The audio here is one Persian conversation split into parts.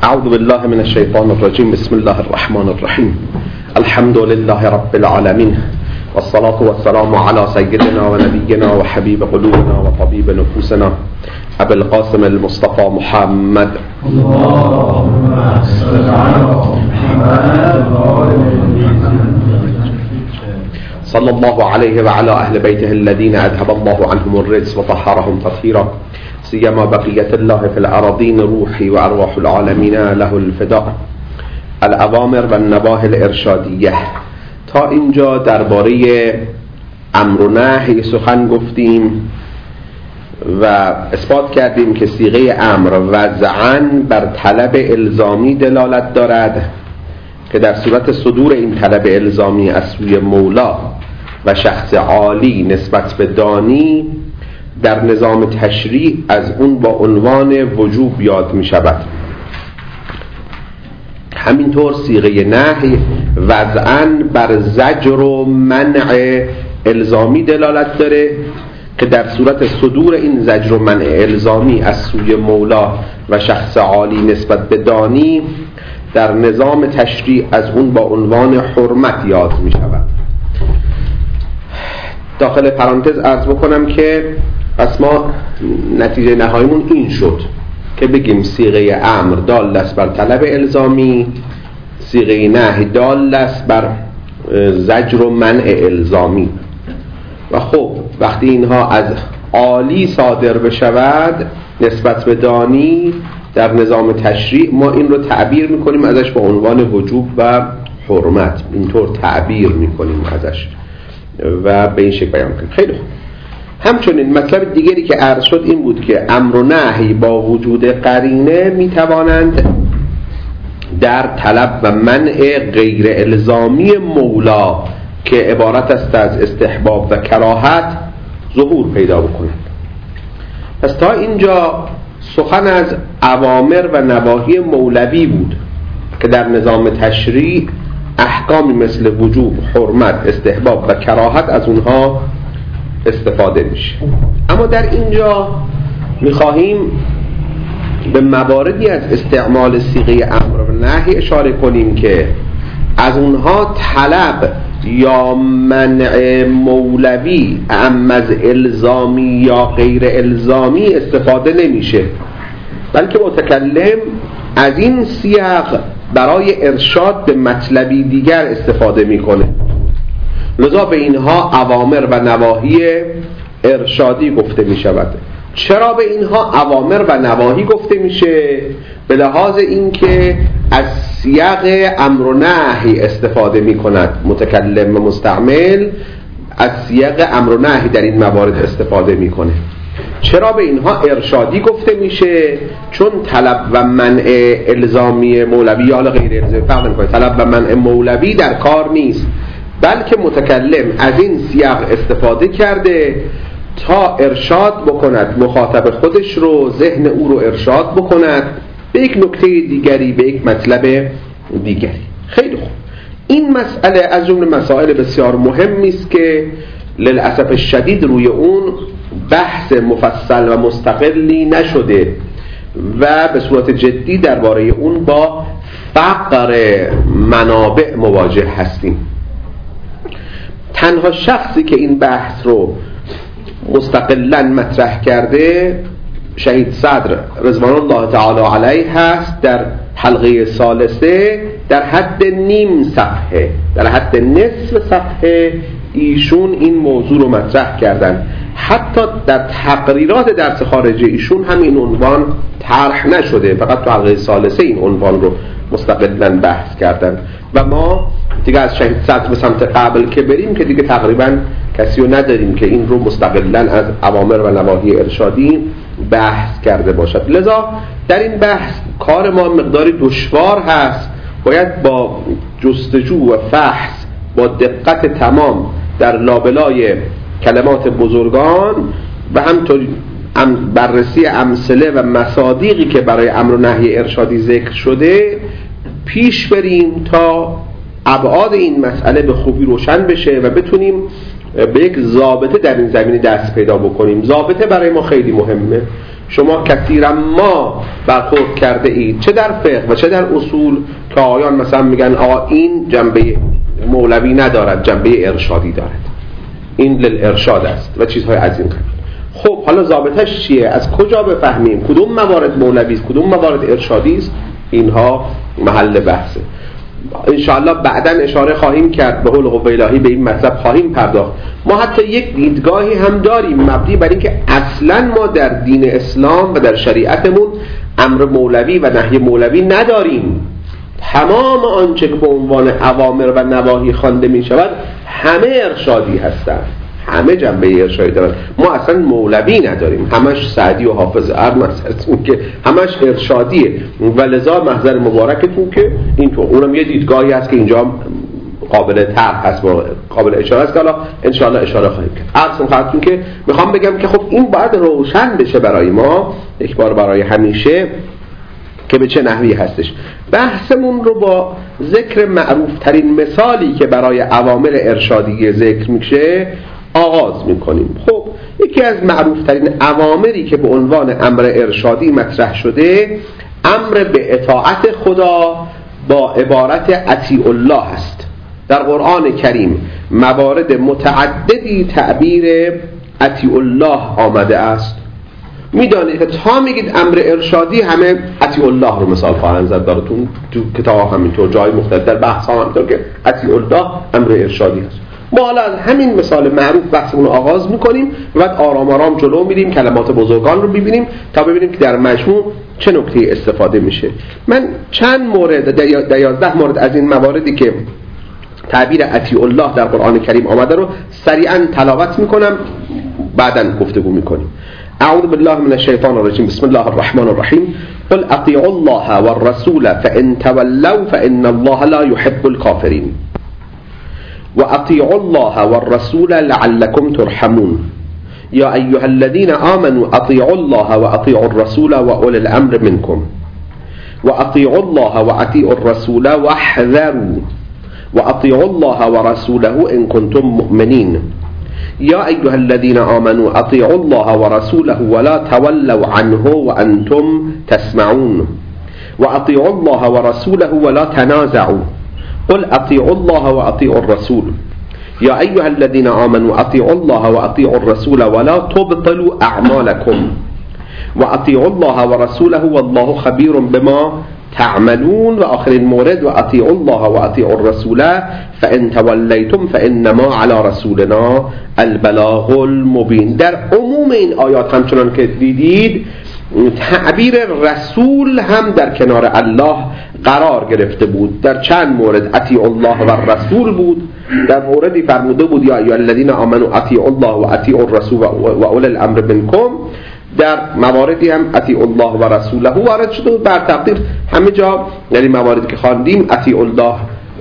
أعوذ بالله من الشيطان الرجيم. بسم الله الرحمن الرحيم. الحمد لله رب العالمين، والصلاة والسلام على سيدنا ونبينا وحبيب قلوبنا وطبيب نفوسنا أبي القاسم المصطفى محمد. اللهم صل على محمد صلى الله عليه وعلى أهل بيته الذين أذهب الله عنهم الرجس وطهرهم تطهيرا، سيما بقية الله في الأراضين، روحي وأرواح العالمين له الفداء. الأوامر و النواهی الارشادیه. تا اینجا درباره امر و نهی سخن گفتیم و اثبات کردیم که صیغه امر وضعاً بر طلب الزامی دلالت دارد که در صورت صدور این طلب الزامی از سوی مولا و شخص عالی نسبت به دانی در نظام تشریع از اون با عنوان وجوب یاد می شود. همینطور صیغه نهی وضعاً بر زجر و منع الزامی دلالت داره که در صورت صدور این زجر و منع الزامی از سوی مولا و شخص عالی نسبت به دانی در نظام تشریع از اون با عنوان حرمت یاد می شود. داخل پرانتز عرض بکنم که پس ما نتیجه نهاییمون این شد که بگیم صیغه امر دال است بر طلب الزامی، صیغه نهی دال است بر زجر و منع الزامی. و خب وقتی اینها از عالی صادر بشود نسبت به دانی در نظام تشریع، ما این رو تعبیر میکنیم ازش با عنوان وجوب و حرمت. اینطور تعبیر میکنیم ازش و به این شکل بیان کنیم. خیلی خوب. همچنین مطلب دیگری که عرض شد این بود که امر و نهی با وجود قرینه میتوانند در طلب و منع غیر الزامی مولا که عبارت است از استحباب و کراهت ظهور پیدا بکنند. پس تا اینجا سخن از اوامر و نواهی مولوی بود که در نظام تشریع احکامی مثل وجوب، حرمت، استحباب و کراهت از اونها استفاده میشه. اما در اینجا میخواهیم به مواردی از استعمال صیغه امر و نهی اشاره کنیم که از اونها طلب یا منع مولوی اما از الزامی یا غیر الزامی استفاده نمیشه، بلکه متکلم از این سیاق برای ارشاد به مطلبی دیگر استفاده میکنه. لذا به اینها اوامر و نواهی ارشادی گفته می شود. چرا به اینها اوامر و نواهی گفته میشه؟ به لحاظ اینکه از سیاق امر و نهی استفاده می کند متکلم و مستعمل، از سیاق امر و نهی در این موارد استفاده می کنه. چرا به اینها ارشادی گفته میشه؟ چون طلب و منع الزامی مولوی یا غیر الزامی فرق نمی‌کنه. طلب و منع مولوی در کار نیست، بلکه متکلم از این سیاق استفاده کرده تا ارشاد بکند مخاطب خودش رو، ذهن او رو ارشاد بکند به یک نکته دیگری، به یک مطلب دیگری. خیلی خوب. این مسئله از جمله مسائل بسیار مهمی است که للاسف شدید روی اون بحث مفصل و مستقلی نشده و به صورت جدی درباره اون با فقر منابع مواجه هستیم. تنها شخصی که این بحث رو مستقلاً مطرح کرده شهید صدر رضوان الله تعالی علیه هست. در حلقه ثالثه در حد نیم صفحه، در حد نصف صفحه ایشون این موضوع رو مطرح کردن. حتی در تقریرات درس خارجی ایشون هم این عنوان طرح نشده، فقط تو حلقه ثالثه این عنوان رو مستقلاً بحث کردن و ما دیگه از شهید صدر به سمت قبل که بریم که دیگه تقریباً کسی رو نداریم که این رو مستقلاً از اوامر و نواهی ارشادی بحث کرده باشد. لذا در این بحث کار ما مقداری دشوار هست. باید با جستجو و فحص با دقت تمام در لابلای کلمات بزرگان و همطور بررسی امثله و مصادیقی که برای امر و نهی ارشادی ذکر شده پیش بریم تا ابعاد این مسئله به خوبی روشن بشه و بتونیم به یک ضابطه در این زمینه دست پیدا بکنیم. ضابطه برای ما خیلی مهمه. شما کثیرا ما برخورد کرده اید، چه در فقه و چه در اصول، که آیان مثلا میگن آقا این جنبه مولوی ندارد، جنبه ارشادی دارد، این للارشاد است و چیزهای از این قبیل. خب حالا ضابطش چیه؟ از کجا بفهمیم کدوم موارد مولوی است، کدوم موارد ارشادی است؟ اینها محل بحثه. انشاءالله بعداً اشاره خواهیم کرد به حول قوه الهی، به این مطلب خواهیم پرداخت. ما حتی یک دیدگاهی هم داریم مبنی بر اینکه اصلاً ما در دین اسلام و در شریعتمون امر مولوی و نهی مولوی نداریم. تمام آنچه که به عنوان اوامر و نواهی خوانده می شود همه ارشادی هستند، همه جنبه ارشادی دارند. ما اصلا مولوی نداریم، همش سعدی و حافظ ارمسرتون که همش ارشادیه. و لذا محضر مبارکتون که اینطور، اونم یه دیدگاهی هست که اینجا قابل طرح هست، قابل اشاره است که حالا انشاءالله اشاره خواهیم کرد. عرض خواهدتون که میخوام بگم که خب این باید روشن بشه برای ما یک بار برای همیشه که به چه نحوی هستش. بحثمون رو با ذکر معروف ترین مثالی که برای اوامر ارشادی ذکر میشه آغاز میکنیم. خب یکی از معروف ترین اوامری که به عنوان امر ارشادی مطرح شده امر به اطاعت خدا با عبارت اطیع الله است. در قرآن کریم موارد متعددی تعبیر اطیع الله آمده است. میدانید که تا میگید امر ارشادی همه اطیع الله رو مثال خواهند زد براتون تو کتاب، همینطور جای مختلف در بحث ها همینطور که اطیع الله امر ارشادی است. ما حالا از همین مثال معروف بحثمون رو آغاز میکنیم و بعد آرام آرام جلو میریم، کلمات بزرگان رو ببینیم تا ببینیم که در مجموع چه نکته استفاده میشه. من چند مورد در 11 مورد از این مواردی که تعبیر اطیع الله در قرآن کریم آمده رو سریعا تلاوت میکنم، بعداً گفتگو میکنیم. اعوذ بالله من الشیطان الرجیم. بسم الله الرحمن الرحیم. قل اطیعوا الله والرسول فان تولوا فان الله لا يحب الكافرین وأطيعوا الله والرسول لعلكم ترحمون يا أيها الذين آمنوا أطيعوا الله وأطيعوا الرسول وأولي الأمر منكم وأطيعوا الله وأطيعوا الرسول واحذروا وأطيعوا الله ورسوله إن كنتم مؤمنين يا أيها الذين آمنوا أطيعوا الله ورسوله ولا تولوا عنه وأنتم تسمعون وأطيعوا الله ورسوله ولا تنازعوا قل اطیعوا الله و اطیعوا الرسول یا ایها الذین آمنوا اطیعوا الله و اطیعوا الرسول ولا تبطلوا اعمالکم و اطیعوا الله و رسوله والله خبیر بما تعملون. و آخرین مورد و اطیعوا الله و اطیعوا الرسول فان تولیتم فانما علی رسولنا البلاغ المبین. در عموم این آیات همچنان که دیدید تعبیر رسول هم در کنار الله قرار گرفته بود. در چند مورد اطیع الله و رسول بود، در موردی فرموده بود یا ایها الذین آمنوا اطیعوا الله و اطیعوا الرسول و اولی الامر منکم، در مواردی هم اطیع الله و رسوله وارد شده بود. بر تقدیر همه جا یعنی مواردی که خواندیم اطیع الله،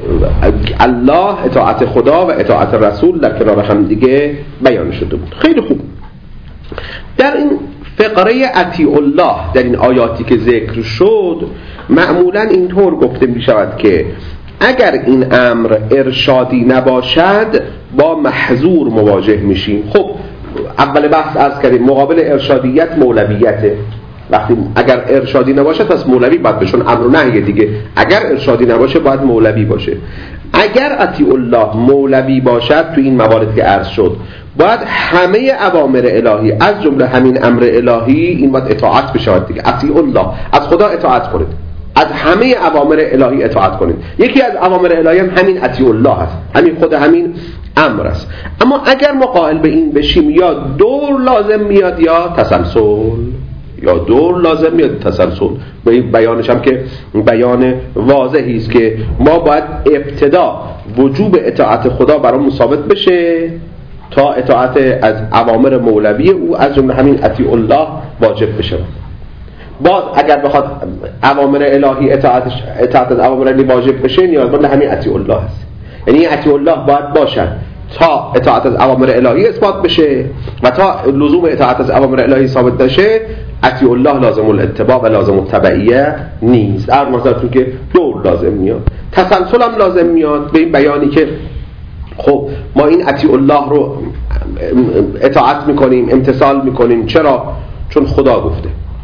اطاعت خدا و اطاعت رسول در کنار هم دیگه بیان شده بود. خیلی خوب. در این فقره اطیع الله در این آیاتی که ذکر شد معمولا اینطور گفته می شود که اگر این امر ارشادی نباشد با محظور مواجه میشیم. خب اول بحث عرض کردیم مقابل ارشادیت مولویته. وقتی اگر ارشادی نباشه پس مولوی باید بشون امر و نهی دیگه. اگر ارشادی نباشه باید مولوی باشه. اگر اطیع الله مولوی باشد تو این موارد که عرض شد باید همه اوامر الهی از جمله همین امر الهی این باید اطاعت بشود دیگه. اطیع الله، از خدا اطاعت کنید، از همه اوامر الهی اطاعت کنید. یکی از اوامر الهی هم همین اطیع الله است، همین خود همین امر است. اما اگر ما قائل به این بشیم یا دور لازم میاد یا تسلسل، یا دور لازم میاد تسلسل. به این بیانش هم که بیان واضحی است که ما باید ابتدا وجوب اطاعت خدا برامون ثابت بشه تا اطاعت از اوامر مولوی او از جمله همین اطیع الله واجب بشه. باز اگر بخواد اوامر الهی اطاعت از اوامر الهی واجب بشه نیازمند همین اطیع الله است. یعنی اطیع الله باید باشد تا اطاعت از اوامر الهی اثبات بشه و تا لزوم اطاعت از اوامر الهی ثابت بشه اطیع الله لازم الاتباع و لازم التبعیه نیست. هر مثلا که دور لازم میاد، تسلسل هم لازم میاد به این بیانی که خب ما این اطیع الله رو اطاعت میکنیم، امتثال میکنیم. چرا؟ چون خدا گفته.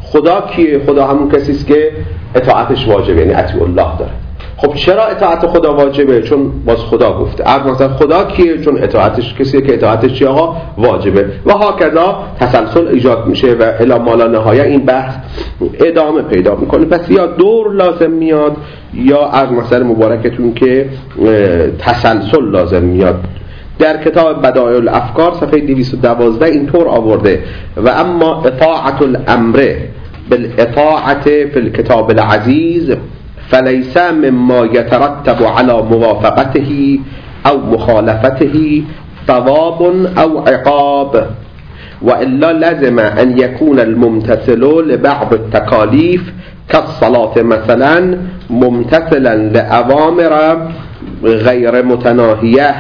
خدا کیه؟ خدا همون کسی است که اطاعتش واجبه، یعنی اطیع الله داره. خب چرا اطاعت خدا واجبه؟ چون باز خدا گفته. مثلا خدا کیه؟ چون اطاعتش کسیه که اطاعتش چی آقا؟ واجبه. و هاکذا تسلسل ایجاد میشه و الی ما لا نهایه این بحث ادامه پیدا میکنه. پس یا دور لازم میاد یا از مثلا مبارکتون که تسلسل لازم میاد. در کتاب بدایع الافکار صفحه 212 اینطور آورده: و اما اطاعت الامر بالاطاعت فی الكتاب العزیز فلیس مما یترتب على موافقته او مخالفته ثواب او عقاب والا لزم ان يكون الممتثل لبعض التكاليف كالصلاة مثلا ممتثلا لأوامر غير متناهية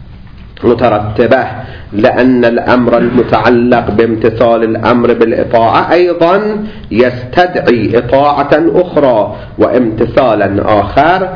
مترتبة، لأن الأمر المتعلق بامتثال الأمر بالإطاعة أيضا يستدعي إطاعة أخرى وامتثالا آخر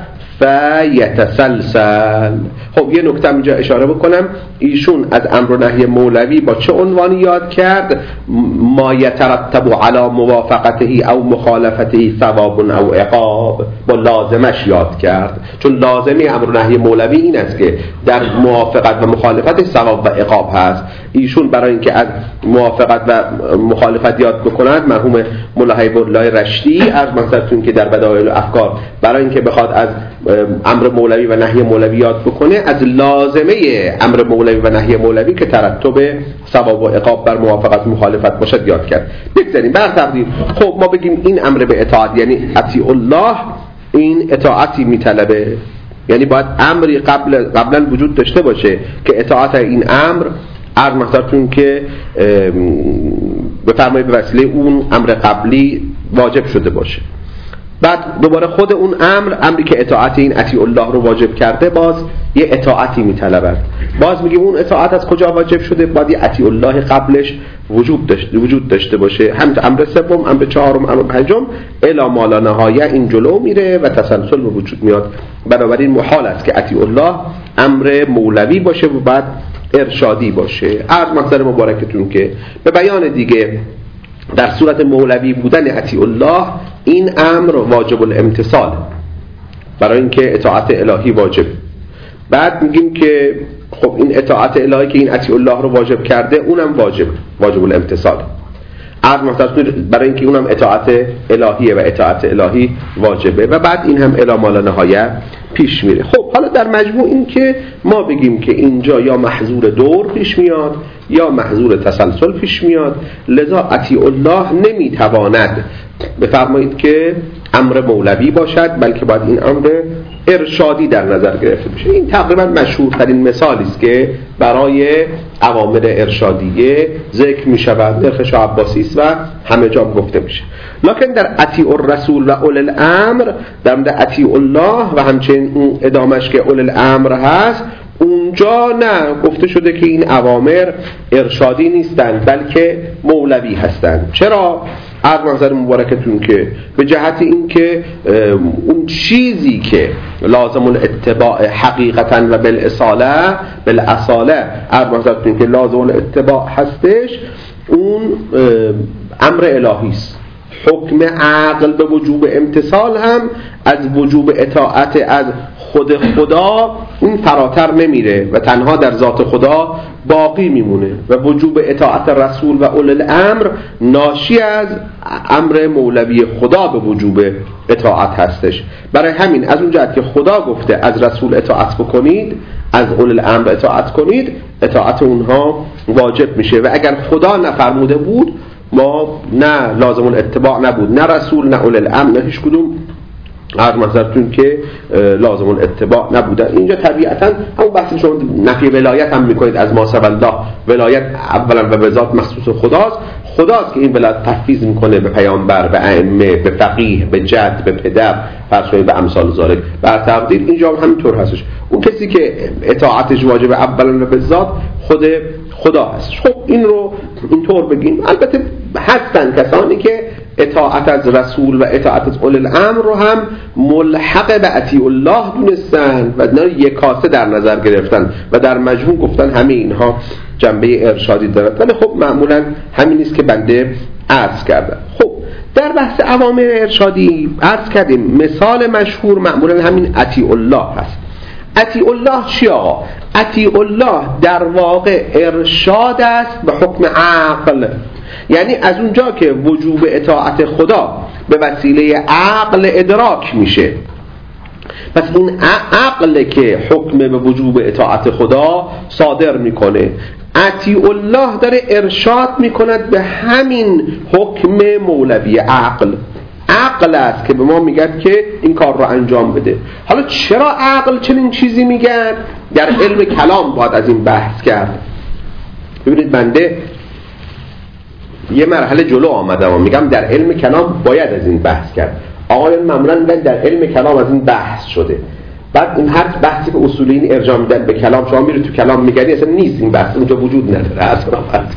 فیتسلسل. خب یه نکته اینجا اشاره بکنم، ایشون از امر و نهی مولوی با چه عنوانی یاد کرد؟ ما یترتب علی موافقته او مخالفته ثواب او عقاب، با لازمش یاد کرد، چون لازمی امر و نهی مولوی این است که در موافقت و مخالفت ثواب و عقاب هست. ایشون برای اینکه از موافقت و مخالفت یاد بکنند، مرحوم مولا حبیب الله رشدی از مثلا که در بدایع الافکار برای اینکه بخواد از امر مولوی و نهی مولوی یاد بکنه، از لازمه امر مولوی و نهی مولوی که ترتب ثواب و عقاب بر موافقت مخالفت باشد یاد کرد. بگذاریم بر تقدیر. خب ما بگیم این امر به اطاعت یعنی اطیع الله، این اطاعتی میطلبه، یعنی باید امری قبلا وجود داشته باشه که اطاعت این امر عرض مثلا که بفرمایید به وسیله اون امر قبلی واجب شده باشه. بعد دوباره خود اون امری که اطاعت این اطیع الله رو واجب کرده باز یه اطاعتی میطلبد. باز میگیم اون اطاعت از کجا واجب شده؟ باید یه اطیع الله قبلش وجود داشته باشه. هم امر سوم، امر چهارم، امر پنجم الی ما لا نهایه این جلو میره و تسلسل به وجود میاد. بنابراین محال است که اطیع الله امر مولوی باشه و بعد ارشادی باشه. عرض مقصد مبارکتون که به بیان دیگه در صورت مولوی بودن اطیع الله این امر واجب الامتثال، برای اینکه اطاعت الهی واجب. بعد میگیم که خب این اطاعت الهی که این اطیع الله رو واجب کرده اونم واجب الامتثال، برای اینکه اونم اطاعت الهیه و اطاعت الهی واجبه و بعد این هم الی ما لا نهایه پیش میره. خب حالا در مجموع این که ما بگیم که اینجا یا محظور دور پیش میاد یا محظور تسلسل پیش میاد، لذا اطیع الله نمیتواند بفرمایید که امر مولوی باشد، بلکه باید این امر ارشادی در نظر گرفته بشه. این تقریبا مشهورترین مثالی است که برای اوامر ارشادیه ذکر می شود، نرخ شاه عباسی است و همه جا گفته میشه. لکن در اطیع الرسول و اول الامر، در مورد اطیع الله و همچنین اون ادامش که اول الامر هست، اونجا نه گفته شده که این اوامر ارشادی نیستند بلکه مولوی هستند. چرا؟ از منظر مبارکتون که به جهت این که اون چیزی که لازم الاتباع حقیقتا و بالاصاله از منظرتون که لازم الاتباع هستش، اون امر الهی است. حکم عقل به وجوب امتثال هم از وجوب اطاعت از خود خدا اون فراتر نمیره و تنها در ذات خدا باقی میمونه و وجوب اطاعت رسول و اول الامر ناشی از امر مولوی خدا به وجوب اطاعت هستش. برای همین از اون جهت که خدا گفته از رسول اطاعت بکنید، از اول الامر اطاعت کنید، اطاعت اونها واجب میشه و اگر خدا نفرموده بود ما نه لازم الاتباع نبود، نه رسول، نه اول الامر، نه هیچ کدوم هر منظرتون که لازم الاتباع نبودن. اینجا طبیعتا همون بحثی شما نفی ولایت هم میکنید از ما سوى الله، ولایت اولا و به ذات مخصوص خداست که این ولایت تفویض میکنه به پیامبر، به ائمه، به فقیه، به جد، به پدر، فرض کنید به امثال ذالک. بر تقدیر اینجا هم همینطور هستش. اون کسی که اطاعتش واجب اولا و به ذات خود خدا هستش. خب این رو اینطور بگیم. البته هستن کسانی که اطاعت از رسول و اطاعت از اول الامر رو هم ملحق به اطیع الله دونستن و اینا یکاسه در نظر گرفتن و در مجموع گفتن همه اینها جنبه ارشادی دارد. ولی خب معمولا همین نیست که بنده عرض کردم. خب در بحث اوامر ارشادی عرض کردیم مثال مشهور معمولا همین اطیع الله هست. اطیع الله چی آقا؟ اطیع الله در واقع ارشاد است به حکم عقل، یعنی از اونجا که وجوب اطاعت خدا به وسیله عقل ادراک میشه، پس این عقل که حکم به وجوب اطاعت خدا صادر میکنه. اطیع الله داره ارشاد میکند به همین حکم مولوی عقل است که به ما میگه که این کار رو انجام بده. حالا چرا عقل چنین چیزی میگن؟ در علم کلام باید از این بحث کرد. ببینید بنده یه مرحله جلو آمدم و میگم در علم کلام باید از این بحث کرد. آقایان معمولا میگن در علم کلام از این بحث شده. بعد این هر بحثی که اصولین ارجاع میدن به کلام، شما میری تو کلام میگردی اصلا نیست، این بحث اونجا وجود نداره اصلا.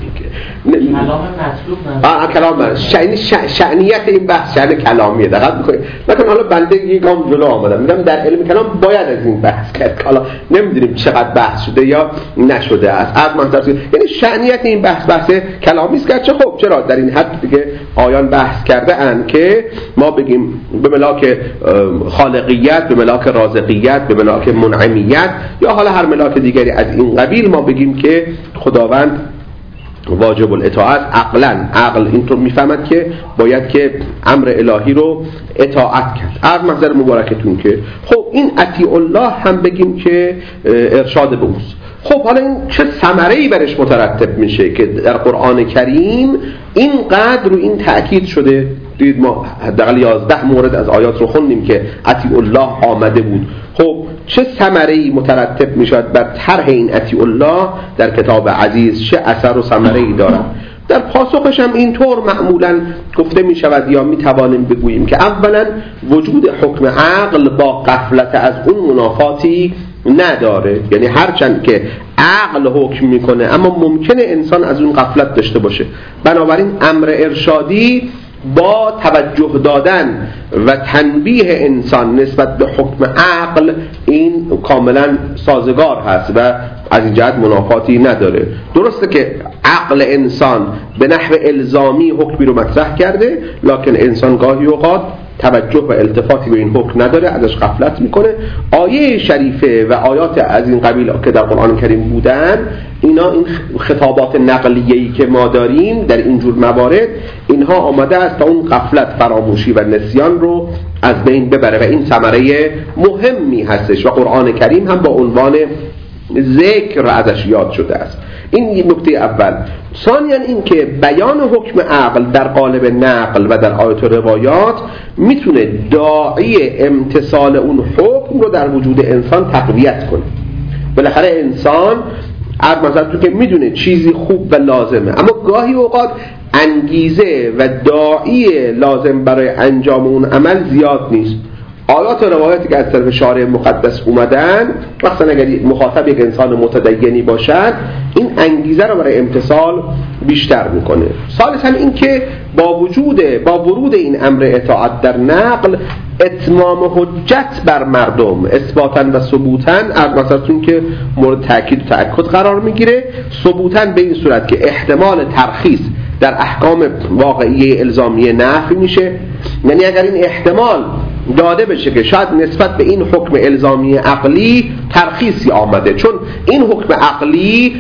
کلام مطلوب کلام شأنیت این بحث شأن کلامیه، دقت میکنید. مثلا حالا بنده یک گام جلو آمدم میگم در علم کلام باید از این بحث کرد. حالا نمیدونیم چقدر بحث شده یا نشده است. از منظر یعنی شأنیت این بحث کلامی است که خب چرا در این حد دیگه آیان بحث کرده اند که ما بگیم به ملاک خالقیت، به ملاک رازقیت، به ملاک منعمیت یا حالا هر ملاک دیگری از این قبیل ما بگیم که خداوند واجب الاطاعت عقل اینطور میفهمد که باید که امر الهی رو اطاعت کرد. از منظر مبارکتون که خب این اطیع الله هم بگیم که ارشاد به اوست. خب حالا این چه ثمره‌ای برش مترتب میشه که در قرآن کریم اینقدر رو این تأکید شده؟ دید ما حداقل 11 مورد از آیات رو خوندیم که اطیع الله آمده بود. خب چه ثمره‌ای مترتب میشد بر طرح این اطیع الله در کتاب عزیز؟ چه اثر و ثمره‌ای دارد؟ در پاسخش هم اینطور معمولا گفته می شود یا می توانیم بگوییم که اولا وجود حکم عقل با غفلت از اون منافاتی نداره، یعنی هرچند که عقل حکم میکنه اما ممکنه انسان از اون غفلت داشته باشه. بنابراین امر ارشادی با توجه دادن و تنبیه انسان نسبت به حکم عقل این کاملا سازگار هست و از این جهت منافاتی نداره. درسته که عقل انسان به نحو الزامی حکمی رو مطرح کرده، لکن انسان گاهی اوقات توجه و التفاتی به این حکم نداره، ازش غفلت میکنه. آیه شریفه و آیات از این قبیل که در قرآن کریم بودن، اینا این خطابات نقلیه‌ای که ما داریم در این جور موارد، اینها آمده است تا اون غفلت، فراموشی و نسیان رو از بین ببره و این ثمره مهمی هستش و قرآن کریم هم با عنوان ذکر ازش یاد شده است. این نکته اول. ثانیاً این که بیان حکم عقل در قالب نقل و در آیات و روایات میتونه داعی امتثال اون حکم رو در وجود انسان تقویت کنه. بالاخره انسان از مثلا تو که میدونه چیزی خوب و لازمه، اما گاهی اوقات انگیزه و داعی لازم برای انجام اون عمل زیاد نیست. آیات و روایاتی که از طرف شارع مقدس اومدن، مثلا اگر مخاطب یک انسان متدینی باشد، این انگیزه رو برای امتثال بیشتر میکنه. ثالثاً این که با ورود این امر اطاعت در نقل، اتمام حجت بر مردم اثباتاً و ثبوتاً از مثلتون که مورد تأکید و تأکد قرار میگیره. ثبوتاً به این صورت که احتمال ترخیص در احکام واقعی الزامی نفی میشه، یعنی اگر این احتمال داده بشه که شاید نسبت به این حکم الزامی عقلی ترخیصی آمده، چون این حکم عقلی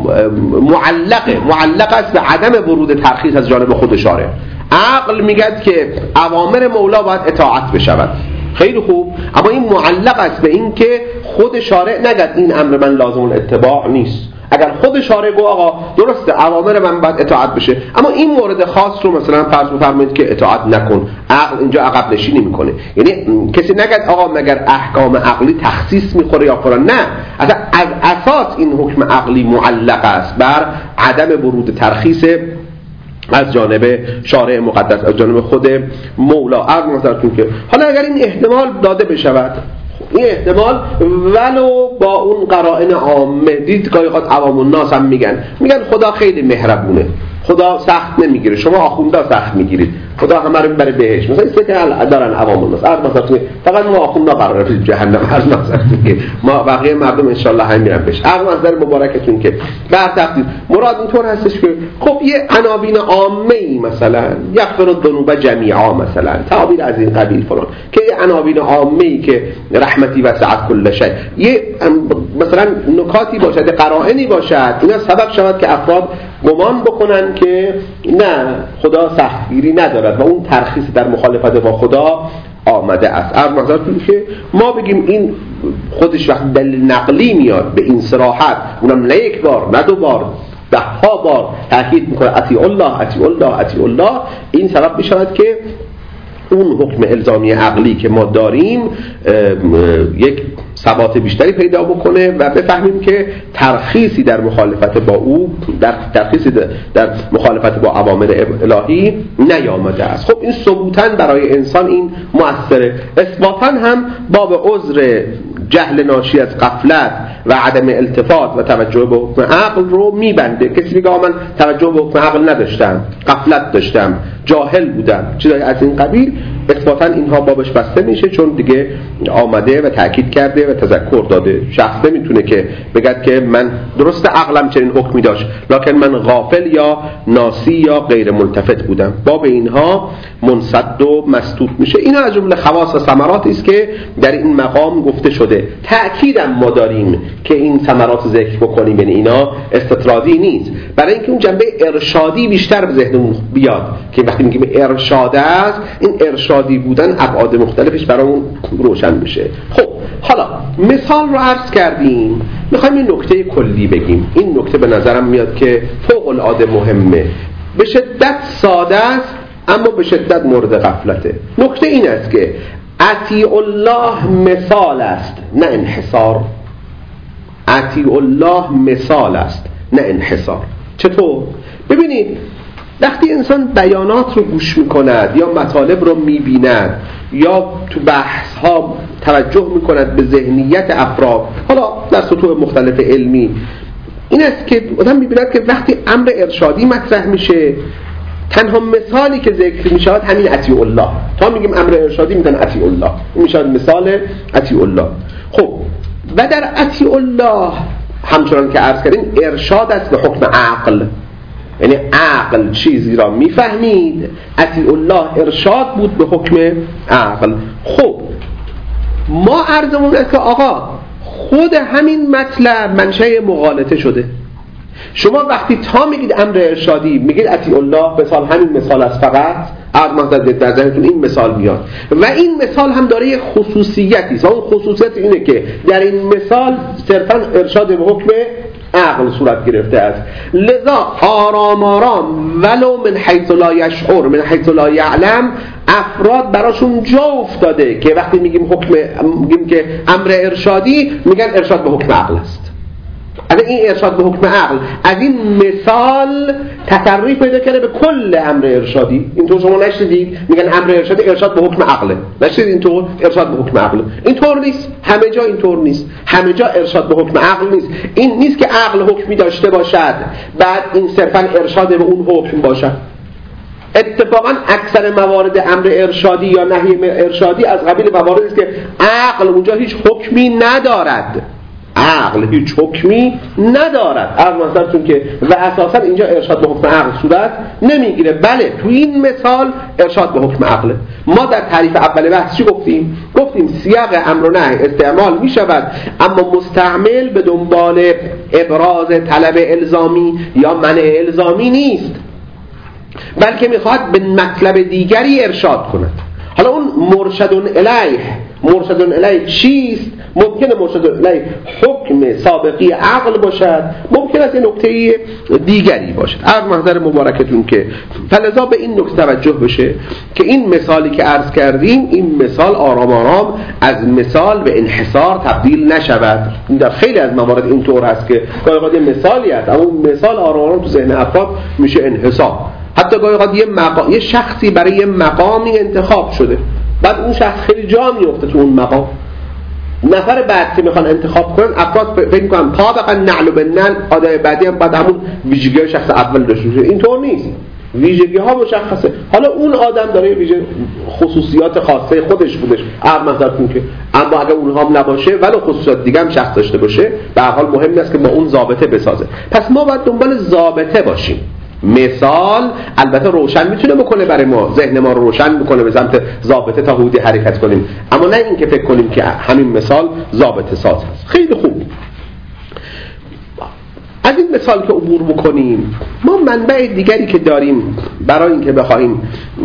معلق است به عدم ورود ترخیص از جانب خود شارع. عقل میگه که اوامر مولا باید اطاعت بشود، خیلی خوب، اما این معلق است به این که خود شارع نگد این امر من لازم الاتباع نیست. اگر خود شارع گو آقا درسته اوامر من باید اطاعت بشه، اما این مورد خاص رو مثلا فرض بفرمایید که اطاعت نکن، عقل اینجا عقب نشینی میکنه. یعنی کسی نگد آقا مگر احکام عقلی تخصیص میخوره یا فلان، نه، اصلا از اساس این حکم عقلی معلق است بر عدم ورود ترخیص از جانب شارع مقدس، از جانب خود مولا. عرض نظرتون که حالا اگر این احتمال داده بشود، این احتمال ولو با اون قرائن عامه، دید گاهی اوقات عوام الناس هم میگن خدا خیلی مهربونه، خدا سخت نمیگیره، شما آخوندا سخت میگیرید، خدا همه رو میبره بهش. مثلا این که دارن عوام الناس مثلا فقط ما آخوندا قراره تو جهنم هر نظر میگه، ما بقیه مردم ان شاء الله هم میرن بهش. نظر مبارکتون که بعد تقدیر مراد اینطور هستش که خب یه عناوین عامه‌ای مثلا یغفر الذنوب جمیعا مثلا تعبیر از این قبیل فلان، که یه عناوین عامه‌ای که رحمتی وسعت کل شیء، یه مثلا نکاتی باشد، قرائنی باشد، اینا سبب شود که افراد گمان بکنن که نه خدا سختگیری ندارد و اون ترخیص در مخالفت با خدا آمده است. نظرتون که ما بگیم این خودش وقت دلیل نقلی میاد به این صراحت، اونم نه یک بار نه دو بار، 10 بار تاکید میکنه اطیع الله اطیع الله اطیع الله، این سبب میشود که اون حکم الزامی عقلی که ما داریم یک ثبات بیشتری پیدا بکنه و بفهمیم که ترخیصی در مخالفت با او، ترخیصی در مخالفت با اوامر الهی نیامده است. خب این ثبوتاً برای انسان این مؤثره، اثباتاً هم باب عذر جهل ناشی از غفلت و عدم التفات و توجه به حکم عقل رو میبنده. کسی میگه من توجه به حکم عقل نداشتم، غفلت داشتم، جاهل بودم، چیزای از این قبیل، اثباتاً اینها بابش بسته میشه، چون دیگه آمده و تاکید کرده و تذکر داده. شخص نمیتونه که بگه که من درست عقلم چنین حکمی داشت لکن من غافل یا ناسی یا غیر ملتفت بودم، باب اینها منصد و مسدود میشه. اینا از جمله خواص و ثمراتی است که در این مقام گفته شده. تأکیدم ما داریم که این ثمرات ذکر بکنیم، یعنی اینا استطرادی نیست، برای اینکه اون جنبه ارشادی بیشتر به ذهنمون بیاد که وقتی میگیم ارشاد است، این ارشادی بودن ابعاد مختلفش برامون روشن میشه. خب حالا مثال رو عرض کردیم، میخوایم این نکته کلی بگیم. این نکته به نظرم میاد که فوق العاده مهمه، به شدت ساده است اما به شدت مورد غفلته. نکته این است که اطیع الله مثال است نه انحصار. اطیع الله مثال است نه انحصار. چطور؟ ببینید وقتی انسان بیانات رو گوش میکند یا مطالب رو میبیند یا تو بحث ها توجه میکند به ذهنیت افراد، حالا در سطوح مختلف علمی، این است که آدم میبیند که وقتی امر ارشادی مطرح میشه، تنها مثالی که ذکر میشود همین اطیع الله. تا میگیم امر ارشادی میگن اطیع الله، این میشود مثال اطیع الله. خب و در اطیع الله همچنان که عرض کردیم ارشاد است به حکم عقل، یعنی عقل چیزی را میفهمید، اطیع الله ارشاد بود به حکم عقل. خب ما عرضمون است که آقا خود همین مطلب منشأ مغالطه شده. شما وقتی تا میگید امر ارشادی میگید اطیع الله، مثال همین مثال است، فقط در ذهنتون این مثال میاد و این مثال هم داره یک خصوصیتی است. اون خصوصیت اینه که در این مثال صرفا ارشاد به حکم عقل صورت گرفته است، لذا آرام آرام ولو من حیث لا یشعر من حیث لا یعلم افراد براشون جا افتاده که وقتی میگیم که امر ارشادی میگن ارشاد به حکم عقل است. از این ارشاد به حکم عقل از این مثال تطری پیدا کرده به کل امر ارشادی. اینطور شما نشدید میگن امر ارشادی ارشاد به حکم عقله، نشدید اینطور ارشاد به حکم عقله. اینطور نیست، همه جا اینطور نیست، همه جا ارشاد به حکم عقل نیست. این نیست که عقل حکمی داشته باشد بعد این صرفا ارشاد به اون حکم باشد. اتفاقا اکثر موارد امر ارشادی یا نهی ارشادی از قبیل مواردی است که عقل اونجا هیچ حکمی ندارد، عقل هیچ حکمی ندارد. عقل مثلا که و اساسا اینجا ارشاد به حکم عقل صورت نمیگیره. بله تو این مثال ارشاد به حکم عقله. ما در تعریف اول بحث چی گفتیم؟ گفتیم سیاق امر و نهی استعمال می شود اما مستعمل به دنبال ابراز طلب الزامی یا منع الزامی نیست، بلکه میخواد به مطلب دیگری ارشاد کند. حالا اون مرشد الیه چیست؟ ممکنه مرشد الیه حکم سابقی عقل باشد، ممکن است نکته دیگری باشد. عرض محضر مبارکتون که فلذا به این نکته توجه بشه که این مثالی که عرض کردیم، این مثال آرام آرام از مثال به انحصار تبدیل نشود. در خیلی از موارد اینطور هست که گاهی اوقات مثالی هست اما اون مثال آرام آرام تو ذهن افراد میشه انحصار. حتی گاهی اوقات یه شخصی برای یه مقامی انتخاب شده، بعد اون شخص خیلی جا میفته تو اون مقام، نفر بعد که میخوان انتخاب کنن افراد فکر میکنن طابقا نعل و نعل آدم بعدی هم بعد همون ویژگی شخص اول داشته باشه. اینطور نیست، ویژگی ها مشخصه. حالا اون آدم داره ویژه خصوصیات خاصه خودش بودش نظرتون که اما اگر اونها هم نباشه ولی خصوصیات دیگه هم شخص داشته باشه، به هر حال مهم است که با اون ضابطه بسازه. پس ما باید دنبال ضابطه باشیم. مثال البته روشن میتونه بکنه برای ما، ذهن ما رو روشن میکنه به سمت ضابطه تا حدودی حرکت کنیم، اما نه اینکه فکر کنیم که همین مثال ضابطه ساز هست. خیلی خوب، از این مثال که عبور بکنیم، ما منبع دیگری که داریم برای اینکه بخوایم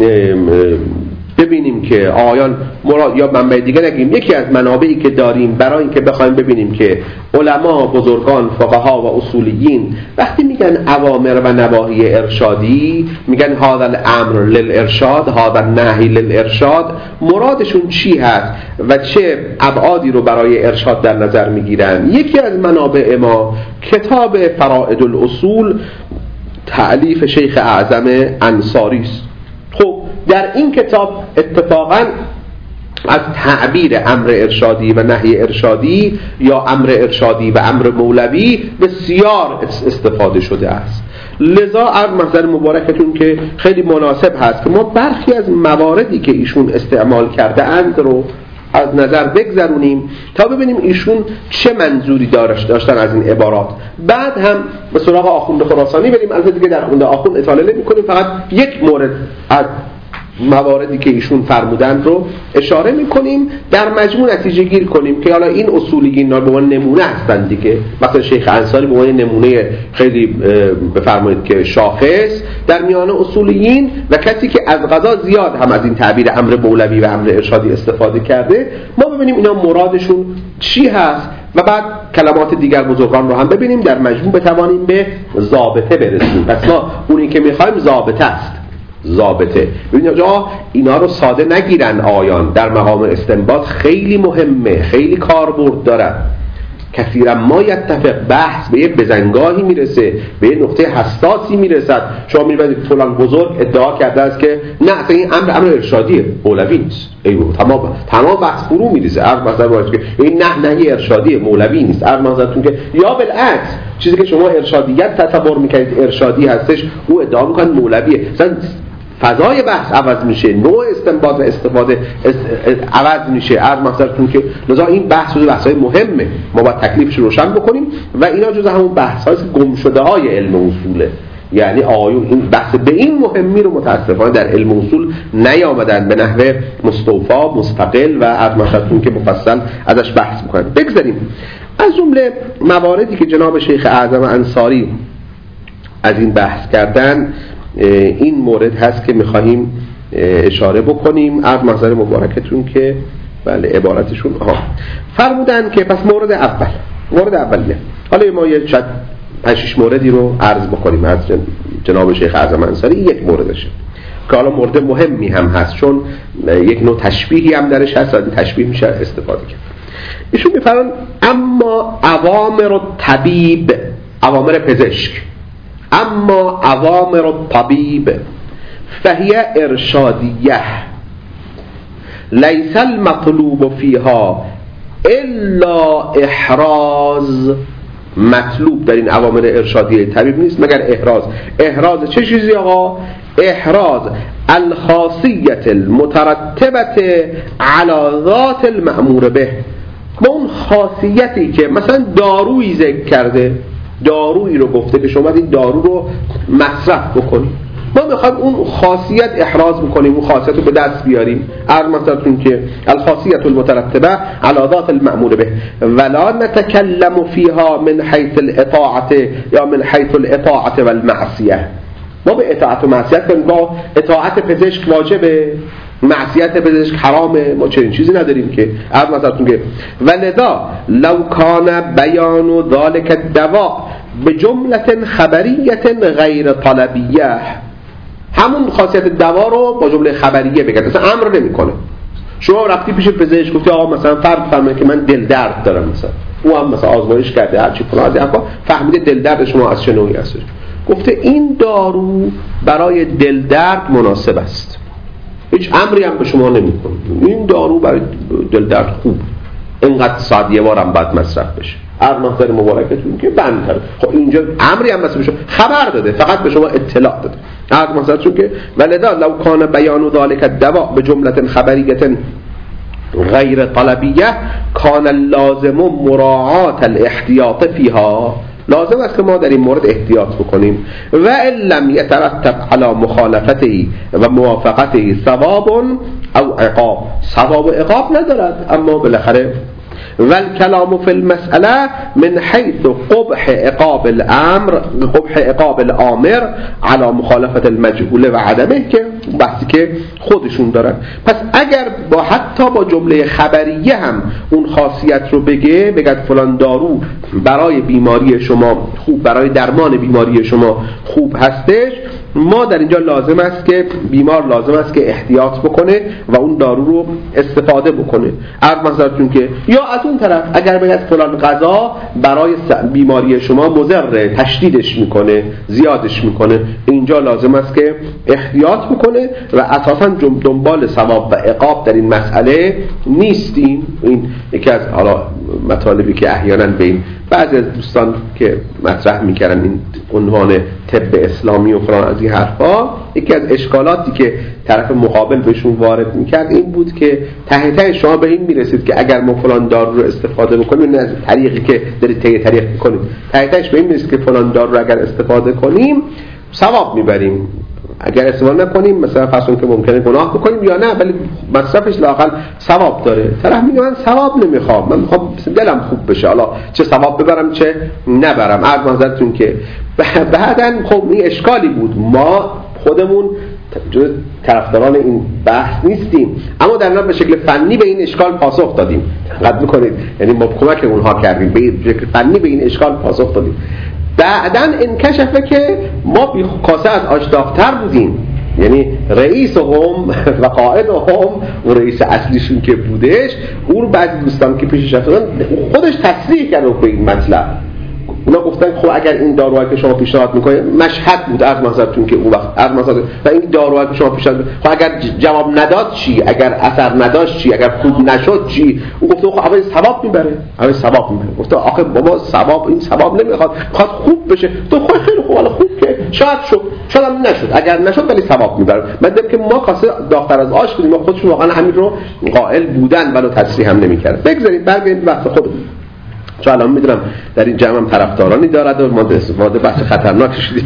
ببینیم که آیان مراد، یا منبع دیگر نگیم، یکی از منابعی که داریم برای اینکه بخوایم ببینیم که علما، بزرگان، فقها و اصولیین وقتی میگن اوامر و نواهی ارشادی، میگن هذا الامر للارشاد، هذا النهی للارشاد، مرادشون چی هست و چه ابعادی رو برای ارشاد در نظر میگیرن. یکی از منابع ما کتاب فرائد الاصول تألیف شیخ اعظم انصاری است. خب در این کتاب اتفاقاً از تعبیر امر ارشادی و نهی ارشادی یا امر ارشادی و امر مولوی بسیار استفاده شده است. لذا محضر مبارکتون که خیلی مناسب هست که ما برخی از مواردی که ایشون استعمال کرده اند رو از نظر بگذرونیم تا ببینیم ایشون چه منظوری داشتن از این عبارات. بعد هم به سراغ آخوند خراسانی بریم. البته دیگه در خونده آخوند اطاله نمی‌کنیم، فقط یک مورد از مواردی که ایشون فرمودن رو اشاره میکنیم، در مجموع نتیجه گیر کنیم که حالا این اصولیین به عنوان نمونه هستن دیگه. مثلا شیخ انصاری به عنوان نمونه خیلی بفرمایید که شاخص در میان اصولیین و کسی که از قضا زیاد هم از این تعبیر امر مولوی و امر ارشادی استفاده کرده، ما ببینیم اینا مرادشون چی هست و بعد کلمات دیگر بزرگان رو هم ببینیم، در مجموع بتوانیم به ضابطه برسیم. پس ما اونی که میخوایم ضابطه است. ضابطه اینا رو ساده نگیرن آیان، در مقام استنباط خیلی مهمه، خیلی کاربرد داره. کثیرا ما یتفق، بحث به یه بزنگاهی میرسه، به یه نقطه حساسی میرسد. شما میبینید فلان بزرگ ادعا کرده است که نه اصلا این امر ارشادیه، مولوی نیست. تمام بحث فرو میریزه. عرض مثلا باشه که این نهی ارشادیه، مولوی نیست. عرض مثلا که یا بالعکس چیزی که شما ارشادیت تصور میکنید ارشادی هستش، او ادعا میکنه مولویه. مثلا فضای بحث عوض میشه، نوع استنباط و استفاده عوض میشه. عرض مثلا که لذا این بحث جزو بحث‌های مهمه، ما باید تکلیفش رو روشن بکنیم و اینا جزو همون بحث‌های گم شده های علم اصوله. یعنی آیون این بحث به این مهمی رو متاسفانه در علم اصول نیامدن به نحو مستوفا، مستقل و عرض مثلا که مفصل ازش بحث بکنن. بگذاریم از جمله مواردی که جناب شیخ اعظم انصاری از این بحث کردن، این مورد هست که میخواهیم اشاره بکنیم. عرض محضر مبارکتون که بله عبارتشون فرمودن که پس مورد اول نه. حالا ما یه 5-6 موردی رو عرض بکنیم از جناب شیخ اعظم انصاری. یک موردشه که حالا مورد مهمی هم هست، چون یک نوع تشبیهی هم درش هست، از این تشبیه میشه استفاده کرد. ایشون میفرمایند اما اوامر الطبیب، اوامر پزشک، اما اوامر الطبیب فهی ارشادیه لیس المطلوب فیها الا احراز. مطلوب در این اوامر ارشادیه طبیب نیست مگر احراز چه چیزی آقا؟ احراز الخاصیت المترتبت علی ذات المأمور به، با اون خاصیتی که مثلا دارویی ذکر کرده، دارویی رو گفته که شما این دارو رو مصرف بکنید، ما میخوایم اون خاصیت احراز بکنیم، اون خاصیت رو به دست بیاریم. عرض مثلا که الخاصیت المترتبه علی ذات المأمور به ولا نتکلم فیها من حیث الاطاعه یا من حیث الاطاعه والمعصیه. ما به اطاعت و معصیت کنیم، با اطاعت پزشک واجبه، معصیت پزشک حرامه، ما چنین چیزی نداریم که. عرض مثلا که ولذا لو کان بیان ذلك الدواء بجمله خبریه غیر طلبیه، همون خاصیت دوا رو با جمله خبریه بگید، مثلا امر نمیکنه. شما رفتی پیش پزشک گفتی آقا مثلا فرض فرمایید که من دل درد دارم، مثلا او هم مثلا آزمایش کرده هرچی فلان از این فهمیده دل درد شما از چه نوعی هست، گفته این دارو برای دل درد مناسب است، هیچ امری هم به شما نمیکنه، این دارو برای دل درد خوب. اینقدر ساعت یه بارم باید مصرف بشه. هر محضر مبارکتون که بند کرد. خب اینجا امری هم مثلا بشه خبر داده، فقط به شما اطلاع داده. هر محضرتون که ولذا لو کان بیان ذلک الدواء بجمله خبریه غیر طلبیه کان اللازم مراعات الاحتیاط فیها. لازم است که ما در این مورد احتیاط بکنیم. و ان لم یترتب علی مخالفته و موافقته ثواب او عقاب. ثواب و عقاب ندارد، اما بالاخره والکلام فی المسئله من حیث قبح عقاب الامر علی مخالفت المجهول و عدمه، که بحثی که خودشون دارن. پس اگر حتی با جمله خبریه هم اون خاصیت رو بگه فلان دارو برای بیماری شما خوب، برای درمان بیماری شما خوب هستش، ما در اینجا لازم است که بیمار لازم است که احتیاط بکنه و اون دارو رو استفاده بکنه. مثلا که یا از اون طرف اگر بگید فلان غذا برای بیماری شما مضره، تشدیدش میکنه، زیادش میکنه، اینجا لازم است که احتیاط بکنه و اساساً دنبال ثواب و عقاب در این مسئله نیستیم. این یکی از حالا مطالبی که احیانا بین بعضی از دوستان که مطرح میکردن این عنوان طب اسلامی و فلان از این حرفا، یکی از اشکالاتی که طرف مقابل بهشون وارد میکرد این بود که ته شما به این میرسید که اگر ما فلان دارو رو استفاده بکنیم، این از طریقی که دارید طریق میکنیم، تهش به این میرسید که فلان دارو رو اگر استفاده کنیم ثواب میبریم، اگر استفاده نکنیم مثلا فرض که ممکنه گناه بکنیم یا نه، ولی مصرفش لااقل ثواب داره. طرف میگه من ثواب نمیخوام، من میخوام دلم خوب بشه، حالا چه ثواب ببرم چه نبرم. عرض نظرتون که بعدن خب این اشکالی بود، ما خودمون طرفداران این بحث نیستیم، اما در نهایت به شکل فنی به این اشکال پاسخ دادیم. دقت میکنید، یعنی ما کمک اونها کردیم، به شکل فنی به این اشکال پاسخ دادیم. بعدن انکشفه که ما بی کاسه از آشداختر بودیم، یعنی رئیس هم و قائد هم و رئیس اصلیشون که بودش، اون بعضی دوستان که پیشش رفتن خودش تصریح کرد به این مطلب. اونا گفتن خب اگر این داروهایی که شما پیشنهاد میکنید، مشهد بود از نظرتون که اون وقت و این داروهایی که شما پیشنهاد، خب اگر جواب نداد چی، اگر اثر نداشت چی، اگر خوب نشد چی؟ اون گفت خب اول ثواب میبره، اول ثواب میبره. گفت آخه بابا ثواب، این ثواب نمیخواد، میخواد خوب بشه. تو خب خیلی خوب، حالا خوب که شاید هم نشد، اگر نشد ولی ثواب میبره. بعد که ما کاسه داغ‌تر از آش بودیم، ما خودشون واقعا همین رو قائل بودن ولو تصریح هم نمیکردن. بگذارید برگردیم وقت خودمون. چون الان میدونم در این جمع هم طرفدارانی دارد و ما استفاده بحث خطرناک شدیم.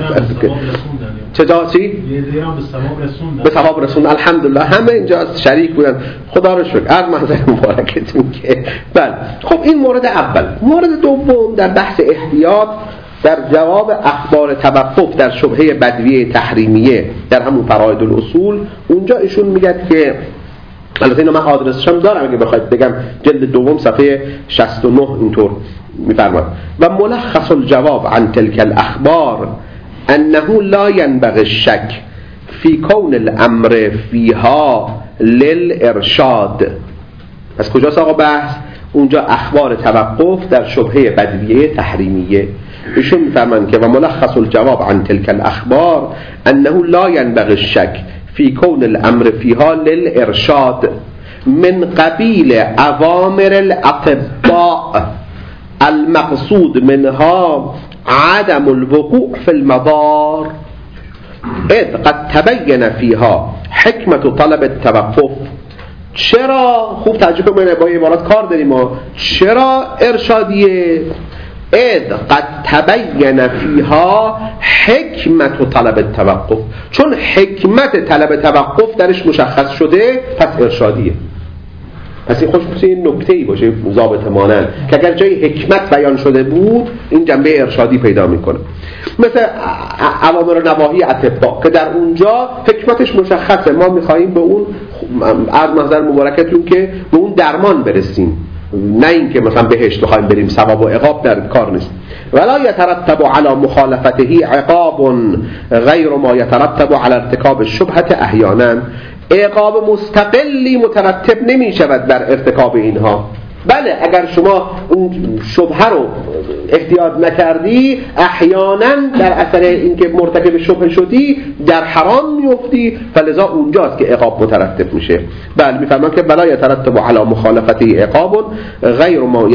چی؟ به ثواب رسوند. الحمدلله همه اینجا شریک بودن، خدا رو شکر. عرض محضر مبارکتون که بله. خب این مورد اول. مورد دوم در بحث احتیاط در جواب اخبار توقف در شبهه بدویه تحریمیه در همون فرائض الاصول، اونجا ایشون میگه که البته اینو من آدرسش هم دارم اگه بخواید بگم، جلد دوم صفحه 69 اینطور میفرماد: و ملخص الجواب عن تلك الاخبار انه لا ينبغي الشك في كون الامر فيها للارشاد. پس کجاست آقا بحث؟ اونجا اخبار توقف در شبهه بدویه تحریمیه. ایشون میفرمان که و ملخص الجواب عن تلك الاخبار انه لا ينبغي الشك في كون الامر فيها للارشاد من قبيل اوامر الاطباء المقصود منها عدم الوقوع في المضار اذ قد تبين فيها حكمة طلب التوقف. چرا خوب تعجب کنید، با عبارات کار داریم ما، چرا ارشادیه؟ اذ قد تبین فیها حکمت طلب التوقف، چون حکمت طلب توقف درش مشخص شده، پس ارشادیه. پس این خوش این نکته‌ای باشه ضابط مانند که اگر جای حکمت بیان شده بود این جنبه ارشادی پیدا میکنه. مثل اوامر و نواهی اطباء که در اونجا حکمتش مشخصه، ما میخواییم به اون عرض محضر مبارکتون که به اون درمان برسیم، نه اینکه مثلا بهشت بخوایم بریم، ثواب و عقاب در کار نیست. ولا يترتب على مخالفته عقاب غیر ما يترتب على ارتکاب الشبهة احیانا. عقاب مستقلی مترتب نمی شود در ارتکاب اینها. بله اگر شما اون شبهه رو احتیاط نکردی احیانا در اثر اینکه مرتکب شبهه شدی در حرام میفتی، فلذا اونجاست که عقاب مترتب میشه. بله میفرمان که بلا یترتب علی مخالفته عقاب غیر ما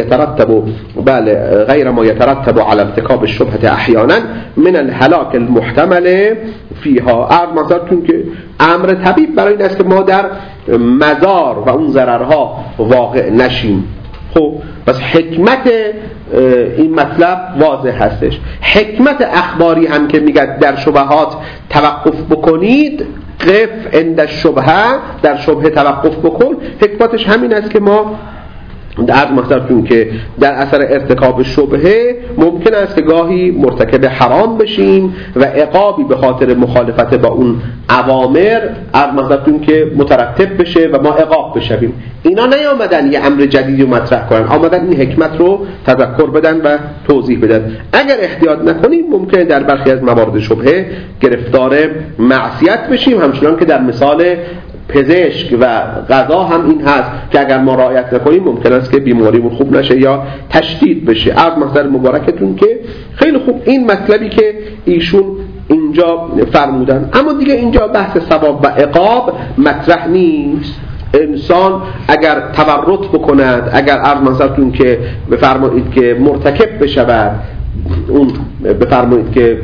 یترتب علی ارتکاب الشبهه احیانا من الهلاك المحتمل فیها. مثلا که امر طبیب برای این است که ما در مزار و اون ضررها واقع نشیم. خب پس حکمت این مطلب واضح هستش. حکمت اخباری هم که میگه در شبهات توقف بکنید، قف عند الشبهه، در شبهه توقف بکن، حکمتش همین است که ما در مثلا که در اثر ارتکاب شبهه ممکن است که گاهی مرتکب حرام بشیم و عقابی به خاطر مخالفت با اون اوامر مثلا که مترتب بشه و ما عقاب بشویم. اینا نیامدن یه امر جدیدی رو مطرح کنن، آمدن این حکمت رو تذکر بدن و توضیح بدن. اگر احتیاط نکنیم ممکنه در برخی از موارد شبهه گرفتار معصیت بشیم، همچنان که در مثال پزشک و غذا هم این هست که اگر ما رعایت نکنیم ممکن است که بیماریمون خوب نشه یا تشدید بشه. از مصدر مبارکتون که خیلی خوب این مطلبی که ایشون اینجا فرمودن. اما دیگه اینجا بحث ثواب و عقاب مطرح نیست. انسان اگر تورط بکند، اگر از مصدرتون که بفرمایید که مرتکب بشود اون بفرمایید که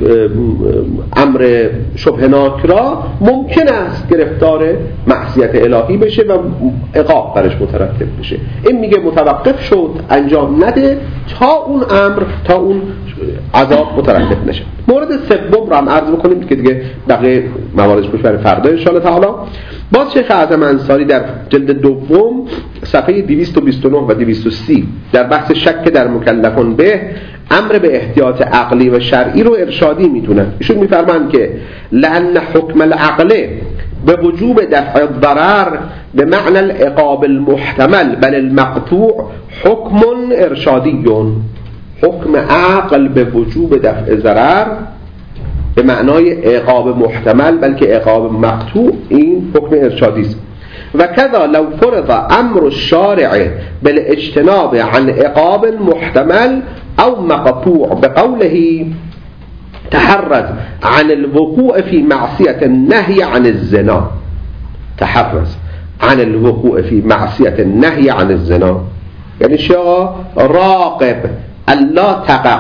امر شبهناک را، ممکن است گرفتار معصیت الهی بشه و عقاب برش مترتب بشه. این میگه متوقف شد، انجام نده تا اون امر، تا اون عذاب مترتب نشه. مورد سوم را هم عرض بکنیم که دیگه بقیه مواردش بشه برای فردا ان شاء الله تعالی. باز شیخ اعظم انصاری در جلد دوم صفحه 229 و 230 در بحث شک در مکلفون به امر به احتیاط عقلی و شرعی رو ارشادی میدونن. ایشون میفرمان که لأن حکم العقل به وجوب دفع الضرر به معنی العقاب المحتمل بل المقطوع حکم ارشادی. حکم عقل به وجوب دفع ضرر به معنای عقاب محتمل بلکه عقاب مقطوع، این حکم ارشادی است. و کذا لو فرض امر الشارع بالاجتناب عن عقاب محتمل او مقطوع بقوله تحرز عن الوقوع في معصية النهي عن الزنا. تحرز عن الوقوع في معصية النهي عن الزنا یعنی شما راقب الا تقع،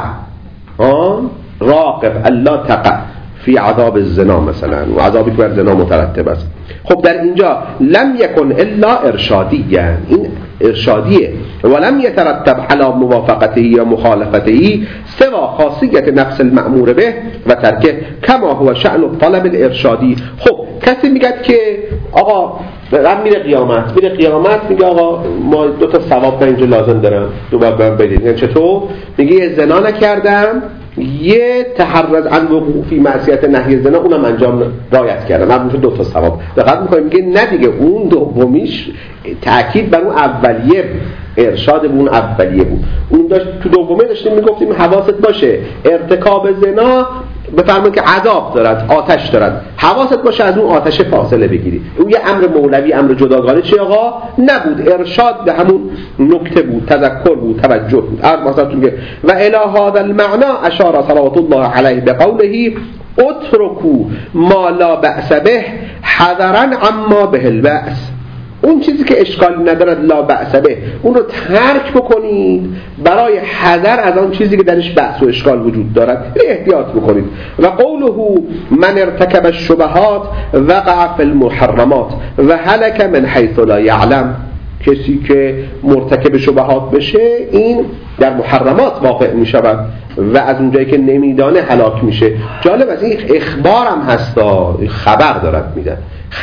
راقب الا تقع فی عذاب الزنا مثلا، و عذابی که بر زنا مترتب است. خب در اینجا لم یکن الا ارشادی، این ارشادیه، ولم یترتب علی موافقته یا مخالفته سوا خاصیت نفس المأمور به و ترکه کما هو شأن الطلب الارشادی. خب کسی میگه که آقا میره قیامت میگه آقا ما 2 تا ثواب تا اینجا لازم دارم، دوباره بدید. یعنی چطور؟ میگه یه زنا نکردم، یه تحرز عن وقوع فی معصیت نهی زنا اونم انجام رعایت کردم، من 2 تا ثواب. دقت میکنیم میگه نه دیگه، اون دومیش تأکید بر اون اولیه، ارشاد به اون اولیه بود. اون داشت تو دومه داشتیم میگفتیم حواست باشه ارتکاب زنا بفرمایید که عذاب دارد، آتش دارد، حواست باشه از اون آتش فاصله بگیری. اون یه امر مولوی، امر جداگانه چه آقا نبود، ارشاد به همون نکته بود، تذکر بود، توجه بود. مثلا و الی هذا المعنى اشار صلوات الله علیه بقوله اترکوا ما لا بأس به حذرا عما به البأس. اون چیزی که اشکال ندارد لا بأس به اون رو ترک بکنید برای حذر از آن چیزی که درش بحث و اشکال وجود دارد، احتیاط بکنید. و قوله من ارتکب الشبهات وقع فی المحرمات و هلك من حیث لا یعلم، کسی که مرتکب شبهات بشه این در محرمات واقع می شود و از اونجایی که نمیدانه هلاک میشه. جالب از این اخبار هم هستا، خبر دارد میدن.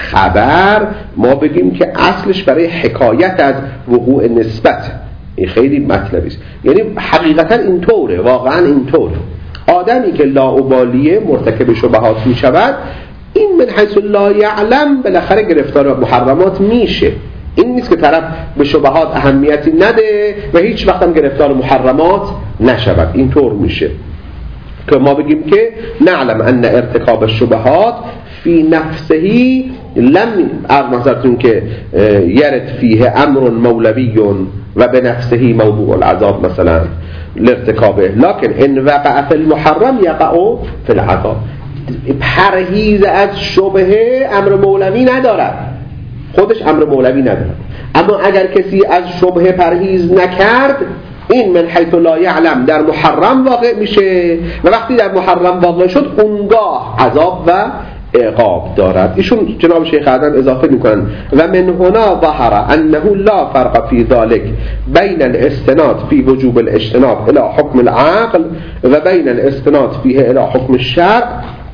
خبر ما بگیم که اصلش برای حکایت از وقوع نسبت، این خیلی مطلبی است. یعنی حقیقتا اینطوره، واقعا اینطوره. آدمی که لاابالیه مرتکب شبهات می شود، این من حیث لا یعلم بالاخره گرفتار محرمات میشه. این نیست که طرف به شبهات اهمیتی نده و هیچ وقت هم گرفتار محرمات نشود، اینطور میشه. که ما بگیم که نعلم ان ارتکاب الشبهات فی نفسه لم ارمزتون که یرد فیه امر مولوی و به نفسه موضوع العذاب مثلا لارتکابه، لکن ان وقع فی المحرم یقع فی العذاب. پرهیز از شبهه امر مولوی ندارد، خودش امر مولوی ندارد، اما اگر کسی از شبهه پرهیز نکرد این من حیث لا یعلم در محرم واقع میشه و وقتی در محرم واقع شد اونگاه عذاب و عقاب دارد. ایشون جناب شیخ اعظم اضافه میکنن و من هنا ظهر انه لا فرق فی ذلك بین الاستناد فی وجوب الاجتناب الى حکم العقل و بین الاستناد فیه الى حکم الشرع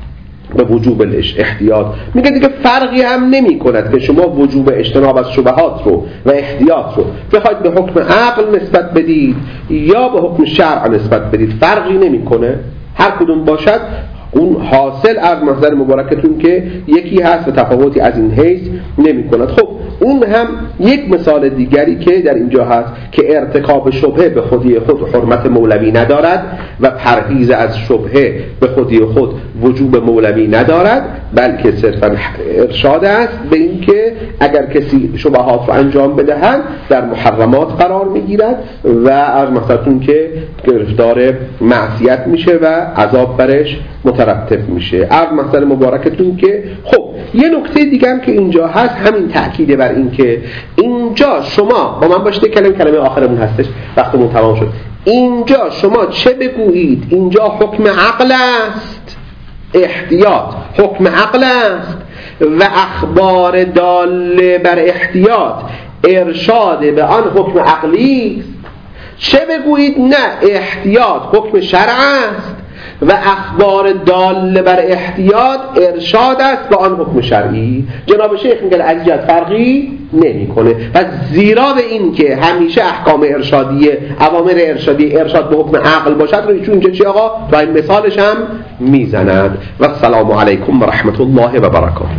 به وجوب الاحتیاط. میگه دیگه فرقی هم نمی کند که شما وجوب اجتناب از شبهات رو و احتیاط رو بخواید به حکم عقل نسبت بدید یا به حکم شرع نسبت بدید، فرقی نمی کنه، هر کدوم باشد اون حاصل از محضر مبارکتون که یکی هست و تفاوتی از این حیث نمی کند. خب اون هم یک مثال دیگری که در اینجا هست که ارتکاب شبهه به خودی خود حرمت مولوی ندارد و پرهیز از شبهه به خودی خود وجوب مولوی ندارد، بلکه صرفا ارشاد است به این که اگر کسی شبهات رو انجام بدهد در محرمات قرار میگیرد و از مثلتون که گرفتار معصیت میشه و عذاب برش مترتب میشه. از مثل مبارکتون که خب یه نکته دیگه هم که اینجا هست همین تأکیده بر این که اینجا شما با من باشید، کلمه آخرمون هستش وقتمون تمام شد، اینجا شما چه بگویید اینجا حکم عقل است، احتیاط حکم عقل است و اخبار داله بر احتیاط ارشاد به آن حکم عقلی است، چه بگویید نه احتیاط حکم شرع است و اخبار داله بر احتیاط ارشاد است به آن حکم شرعی. جناب شیخ میگه از جهت فرقی نمیکنه و زیرا به این که همیشه احکام ارشادیه اوامر ارشادی ارشاد به حکم عقل باشد رو ایشون اینجا چی آقا و این مثالش هم میزنند. و السلام علیکم و رحمت الله و برکاته.